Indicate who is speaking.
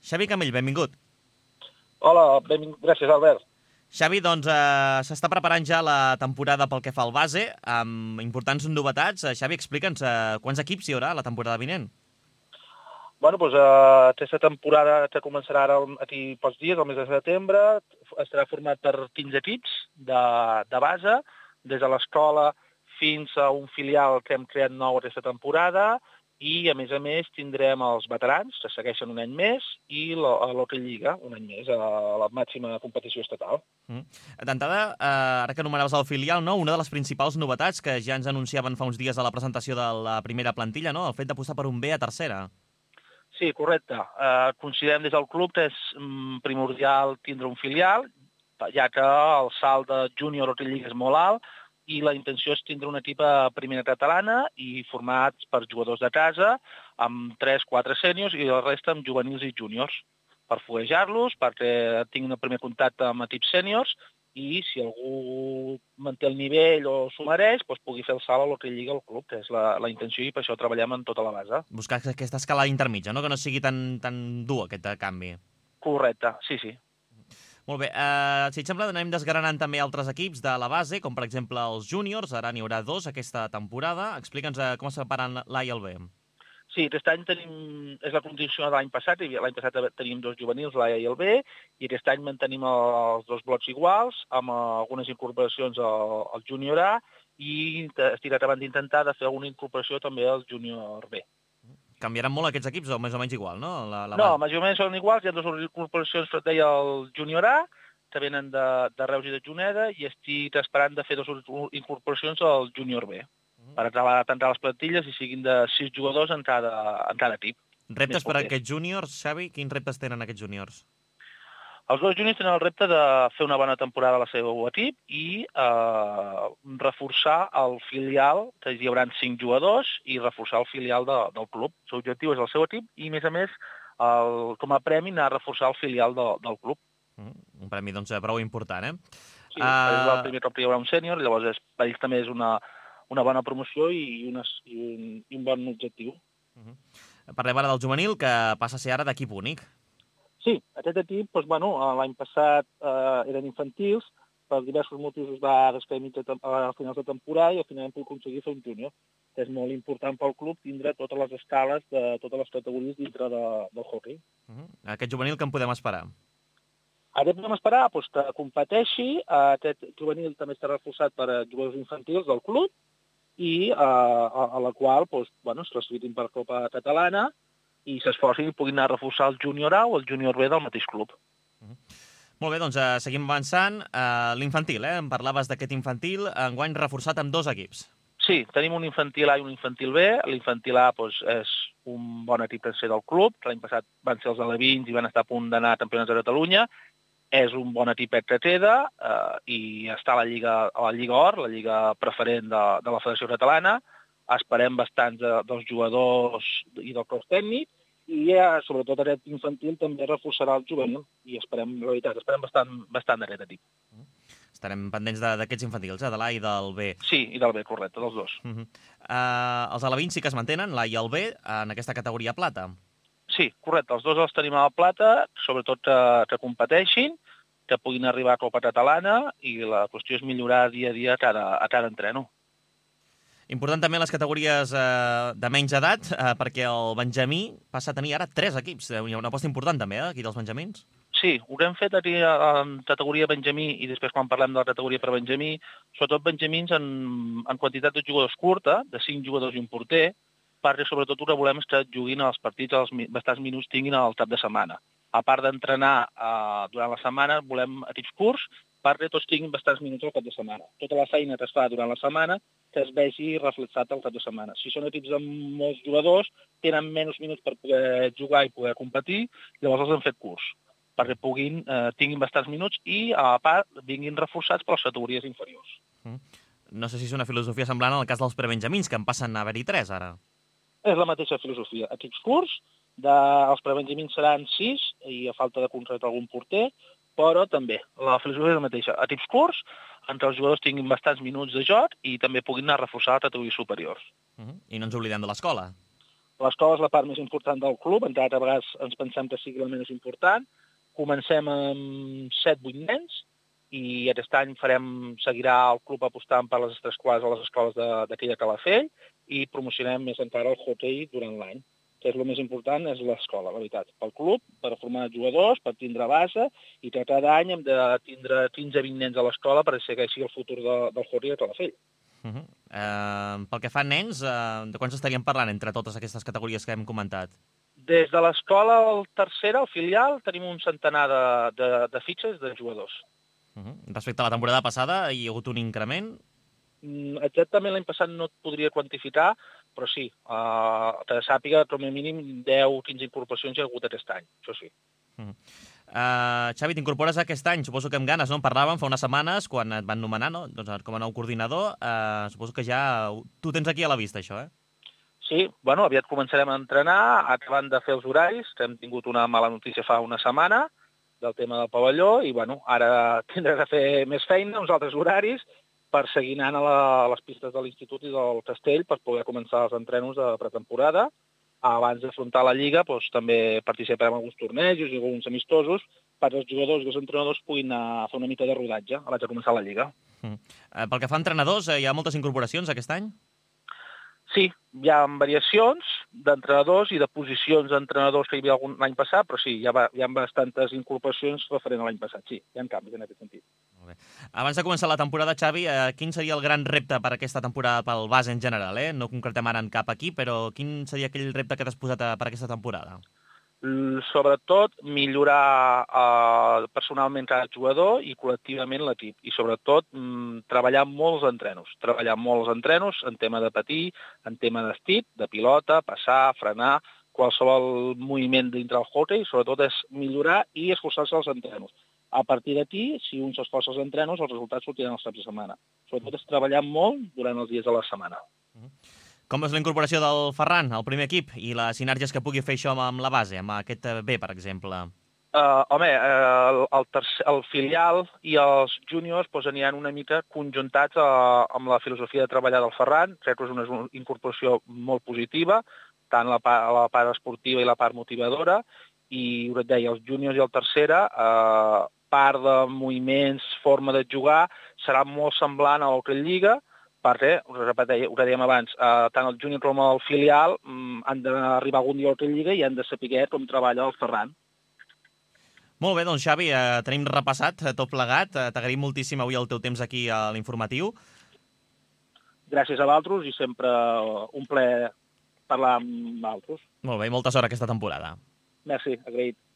Speaker 1: Xavi Camell, benvingut.
Speaker 2: Hola, gràcies, Albert.
Speaker 1: Xavi, doncs s'està preparant ja la temporada pel que fa al base, amb importants novetats. Xavi, explica'ns quants equips hi haurà la temporada vinent.
Speaker 2: Bueno, doncs aquesta temporada que començarà ara aquí pocs dies, al mes de setembre, estarà format per 15 equips de base, des de l'escola fins a un filial que hem creat nou aquesta temporada, i a més tindrem els veterans, que segueixen un any més, i l'Hockey Lliga, un any més, a la màxima competició estatal.
Speaker 1: D'entrada, ara que anomenaves el filial, no? Una de les principals novetats que ja ens anunciaven fa uns dies a la presentació de la primera plantilla, no? El fet d'apostar per un B a tercera.
Speaker 2: Sí, correcte. Considerem des del club que és primordial tindre un filial, ja que el salt de júnior o lliga és molt alt, i la intenció és tindre un equip a primera catalana i formats per jugadors de casa, amb 3-4 sèniors i el resta amb juvenils i júniors, per foguejar-los, perquè tinguin el primer contacte amb equips sèniors, i si algú manté el nivell o s'ho mereix, doncs pugui fer el salt a l'Hockey Lliga al club, que és la intenció, i per això treballem en tota la base.
Speaker 1: Buscar aquesta escala intermitja, no? Que no sigui tan dur aquest canvi.
Speaker 2: Correcte, sí.
Speaker 1: Molt bé, si et sembla, anem desgranant també altres equips de la base, com per exemple els júniors, ara n'hi haurà 2 aquesta temporada. Explica'ns com es separen l'A i el B.
Speaker 2: Sí, aquest any és la continuació de l'any passat, l'any passat teníem 2 juvenils, l'A i el B, i aquest any mantenim els 2 blocs iguals, amb algunes incorporacions al júnior A, i estirat avant d'intentar de fer alguna incorporació també al júnior B.
Speaker 1: Canviaran molt aquests equips, o més o menys igual, no?
Speaker 2: No, més o menys són iguals, hi ha 2 incorporacions, que et deia el júnior A, que venen de Reus i de Juneda, i estic esperant de fer 2 incorporacions al júnior B, per acabar les plantilles i siguin de 6 jugadors en cada equip.
Speaker 1: Reptes per a aquests júniors, Xavi? Quins reptes tenen aquests júniors?
Speaker 2: Els 2 júniors tenen el repte de fer una bona temporada a la seva equip i reforçar el filial, que hi haurà 5 jugadors, i reforçar el filial del club. L'objectiu és el seu equip i, a més, com a premi, anar a reforçar el filial del club.
Speaker 1: Un premi, doncs, prou important, eh?
Speaker 2: Sí, és el primer cop que hi haurà un sènior, llavors per ells també és una bona promoció i un bon objectiu.
Speaker 1: Parlem ara del juvenil, que passa a ser ara d'equip únic.
Speaker 2: Sí, aquest equip, l'any passat eren infantils, per diversos motius es va descair a finals de temporada i al final hem pogut aconseguir fer un júnior. És molt important pel club tindre totes les escales de totes les categories dintre del hockey.
Speaker 1: Aquest juvenil, què en podem esperar?
Speaker 2: Ara podem esperar que competeixi. Aquest juvenil també està reforçat per jugadors infantils del club i a la qual es classifiquin per Copa Catalana i s'esforcin i puguin anar a reforçar el júnior A o el júnior B del mateix club.
Speaker 1: Molt bé, doncs seguim avançant. L'infantil, em parlaves d'aquest infantil, enguany reforçat amb 2 equips.
Speaker 2: Sí, tenim un infantil A i un infantil B. L'infantil A és un bon equip per ser del club. L'any passat van ser els alevins i van estar a punt d'anar a campionats de Catalunya. És un bon equip que queda i està a la Lliga Or, la lliga preferent de la Federació Catalana. Esperem bastants dels jugadors i del cos tècnic i sobretot aquest infantil també reforçarà el juvenil i esperem bastant d'aquest equip.
Speaker 1: Estarem pendents d'aquests infantils, de l'A i del B.
Speaker 2: Sí, i del B, correcte, dels 2.
Speaker 1: Els alevins sí que es mantenen, l'A i el B, en aquesta categoria plata.
Speaker 2: Sí, correcte, els 2 els tenim a la plata, sobretot que competeixin, que puguin arribar a Copa Catalana i la qüestió és millorar dia a dia a cada entreno.
Speaker 1: Important també les categories de menys edat, perquè el Benjamí passa a tenir ara 3 equips. Hi ha una aposta important també, aquí dels Benjamins.
Speaker 2: Sí, ho hem fet aquí en categoria Benjamí i després quan parlem de la categoria per Benjamí, sobretot Benjamins en quantitat de jugadors curta, de 5 jugadors i un porter, perquè sobretot el que volem és que juguin els partits, bastants minuts tinguin al cap de setmana. A part d'entrenar durant la setmana, volem equips curts perquè tots tinguin bastants minuts al cap de setmana. Tota la feina que es fa durant la setmana que es vegi reflexat al cap de setmana. Si són equips amb molts jugadors, tenen menys minuts per poder jugar i poder competir, llavors els hem fet curts, perquè tinguin bastants minuts i, a part, vinguin reforçats per les categories inferiors.
Speaker 1: No sé si és una filosofia semblant al cas dels prebenjamins, que en passen a haver-hi 3 ara.
Speaker 2: És la mateixa filosofia. Equips curts, els prebenjamins seran 6 i a falta de concretar algun porter, però també la filosofia és la mateixa. Equips curts, en què els jugadors tinguin bastants minuts de joc i també puguin anar a reforçar les categories superiors.
Speaker 1: I no ens oblidem de l'escola.
Speaker 2: L'escola és la part més important del club, encara a vegades ens pensem que sigui la més important. Comencem amb 7-8 nens i aquest any seguirà el club apostant per les extraescolars a les escoles d'aquí de Calafell i promocionem més encara el hockey durant l'any, que és el més important, és l'escola, la veritat. Pel club, per formar jugadors, per tindre base, i que cada any hem de tindre 15-20 nens a l'escola per ser que així el futur del hockey a Calafell.
Speaker 1: Pel que fa a nens, de quants estaríem parlant entre totes aquestes categories que hem comentat?
Speaker 2: Des de l'escola al tercera, al filial, tenim un centenar de fitxes de jugadors.
Speaker 1: Respecte a la temporada passada, hi ha hagut un increment?
Speaker 2: Exactament l'any passat no et podria quantificar, però sí, que sàpiga, com a mínim 10-15 incorporacions hi ha hagut aquest any, això sí.
Speaker 1: Xavi, t'incorpores aquest any, suposo que amb ganes, no? En parlàvem fa unes setmanes, quan et van nomenar, no? Doncs, com a nou coordinador, suposo que ja tu tens aquí a la vista, això,
Speaker 2: Sí, bueno, aviat començarem a entrenar, acabant de fer els horaris, que hem tingut una mala notícia fa una setmana del tema del pavelló, i bueno, ara tindré de fer més feina, uns altres horaris, per seguir anant a les pistes de l'Institut i del Castell per poder començar els entrenos de pretemporada. Abans d'afrontar la Lliga, doncs, també participarem en alguns tornejos i alguns amistosos perquè els jugadors i els entrenadors puguin anar a fer una mica de rodatge abans de començar la Lliga.
Speaker 1: Pel que fa a entrenadors, hi ha moltes incorporacions aquest any?
Speaker 2: Sí, hi ha variacions d'entrenadors i de posicions d'entrenadors que hi havia l'any passat, però sí, hi ha bastantes incorporacions referent a l'any passat. Sí, hi ha canvis en aquest sentit.
Speaker 1: Molt bé. Abans de començar la temporada, Xavi, quin seria el gran repte per aquesta temporada pel base en general? No concretem ara en cap equip, però quin seria aquell repte que t'has posat per aquesta temporada?
Speaker 2: Sobretot, millorar personalment cada jugador i col·lectivament l'equip. I sobretot, treballar molts entrenos. Treballar molts entrenos en tema de patir, en tema d'estit, de pilota, passar, frenar, qualsevol moviment dintre del hockey, sobretot és millorar i esforçar-se als entrenos. A partir d'aquí, si un s'esforça als entrenos, els resultats sortiran els caps de setmana. Sobretot és treballar molt durant els dies de la setmana.
Speaker 1: Com és la incorporació del Ferran al primer equip i les sinergies que pugui fer això amb la base, amb aquest B, per exemple?
Speaker 2: El filial i els júniors aniran una mica conjuntats amb la filosofia de treballar del Ferran. Crec que és una incorporació molt positiva, tant la part esportiva i la part motivadora, i us deia, els júniors i el tercera, part de moviments, forma de jugar, serà molt semblant a l'Hockey Lliga, perquè, us dèiem abans, tant el júnior com el filial han d'arribar algun dia a l'Hockey Lliga i han de saber com treballa el Ferran.
Speaker 1: Molt bé, doncs Xavi, tenim repassat tot plegat. T'agraïm moltíssim avui el teu temps aquí a l'informatiu.
Speaker 2: Gràcies a vosaltres i sempre un plaer parlar amb vosaltres.
Speaker 1: Molt bé, molta sort aquesta temporada.
Speaker 2: Merci, agraït.